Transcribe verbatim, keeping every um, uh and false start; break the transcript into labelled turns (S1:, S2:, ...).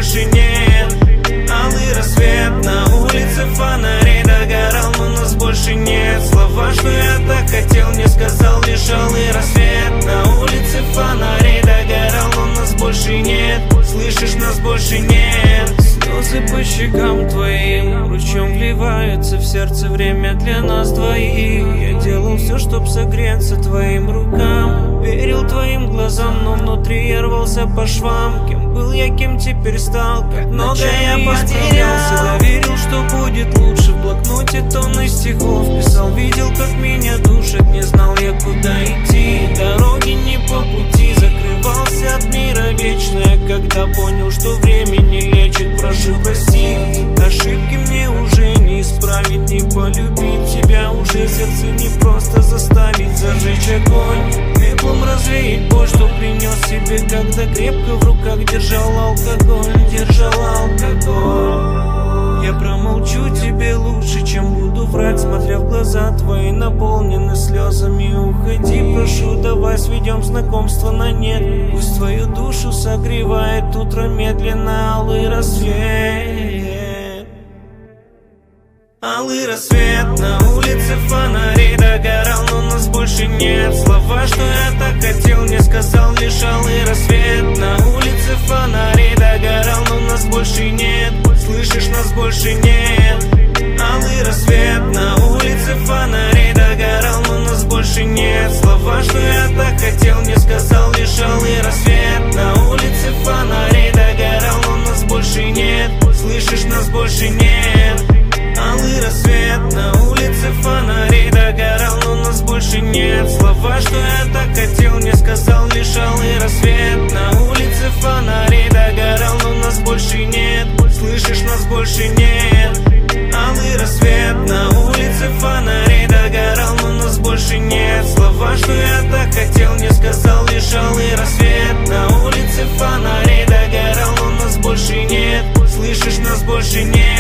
S1: больше нет. Алый рассвет, на улице фонарей догорал, но нас больше нет. Слова, что я так хотел, не сказал, лишь алый рассвет. На улице фонарей догорал, но нас больше нет. Слышишь, нас больше нет. Слезы по щекам твоим ручьем вливаются в сердце, время для нас двоих. Я делал все, чтоб согреться твоим рукам, верил твоим глазам, но внутри я рвался по швам. Кем был я, кем теперь стал, как много я потерялся. Верил, что будет лучше, в блокноте тонны стихов писал. Видел, как меня душит, не знал я, куда идти. Дороги не по пути, закрывался от мира вечное, когда понял, что время не лечит. Прошу прости, ошибки мне уже не исправить, не полюбить тебя уже сердце не просто заставить. Зажечь огонь, пеплом развеять боль, что принес себе, когда крепко в руках держал алкоголь, держал алкоголь. Я промолчу тебе лучше, чем буду врать, смотря в глаза твои, наполнены слезами. Уходи, прошу, давай сведем знакомство на нет. Пусть твою душу согревает утро медленно алый рассвет. Алый рассвет, на улице фонарей догорал, но нас больше нет. Слова, что я так хотел, не сказал, лишь алый рассвет. На улице фонарей догорал, но нас больше нет. Слышишь, нас больше нет. Алый рассвет, на улице фонарей догорал, но нас больше нет. Слова, что я так хотел, не сказал, лишь алый рассвет. На улице фонарей догорал, но нас больше нет. Слышишь, нас больше нет. Алый рассвет, на улице фонарей догорал, но нас больше нет. Слова, что я так хотел, не сказал, лишь алый рассвет. На улице фонарей догорал, но нас больше нет. Слышишь, нас больше нет. Алый рассвет, на улице фонарей догорал, но нас больше нет. Слова, что я так хотел, не сказал, лишь алый рассвет. На улице фонарей догорал, но нас больше нет. Слышишь, нас больше нет.